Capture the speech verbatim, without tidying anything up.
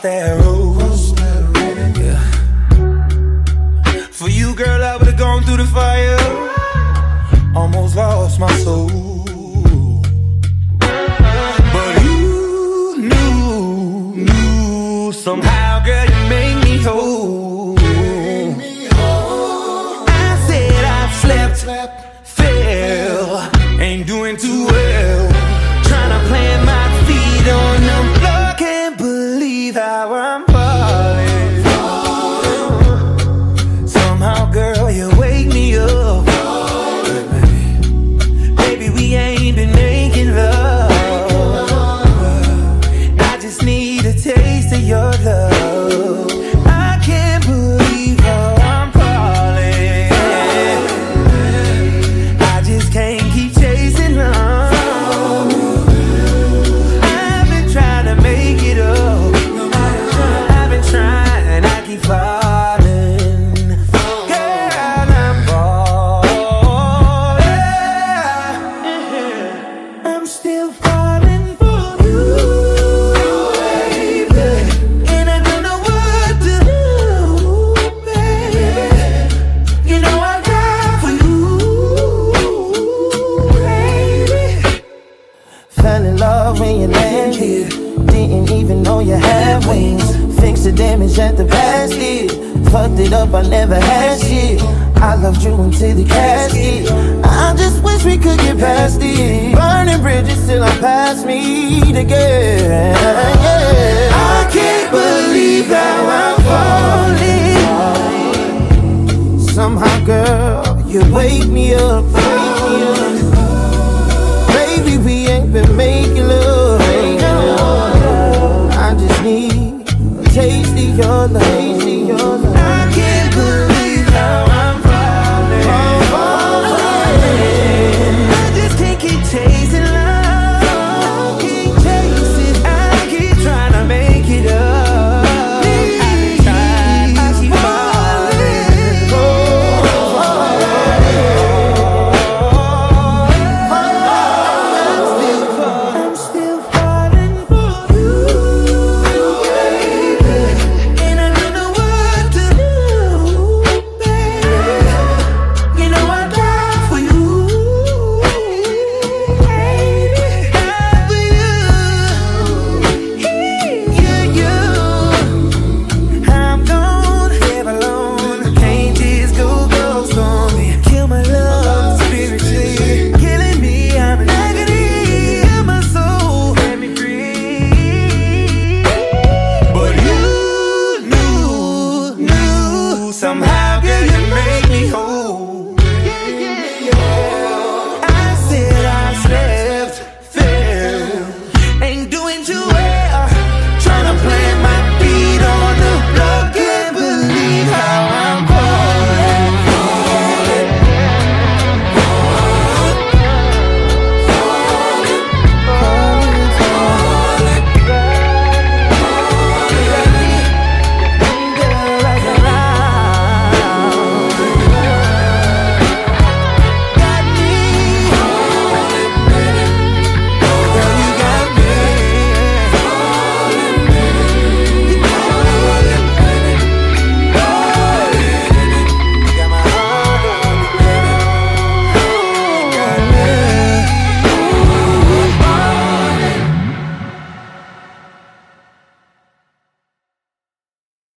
that road. Yeah. For you, girl, I would've gone through the fire. Almost lost my soul. But you knew, knew somehow, girl, you made me whole. I said I've slept, fell, ain't doing too well. Tryna plant my feet on the floor. Can't believe how I'm falling. Somehow, girl, you wake me up. Baby, we ain't been making love. I just need a taste of your love. I can't believe how I'm falling. I just can't keep chasing on. I've been trying to make it up. I've been trying, I keep falling. Girl, I'm falling. I'm still falling for you, baby. And I don't know what to do, baby. You know I die for you, baby. Fell in love when you landed. Didn't even know you had wings. Fixed the damage that the past did. Fucked it up, I never had shit. I loved you until the casket. I just wish we could get past it. Burning bridges till I pass me again. Yeah. I can't believe how I'm falling. Somehow, girl, you wake me up, wake me up. Baby, we ain't been making love. I just need a taste of your love.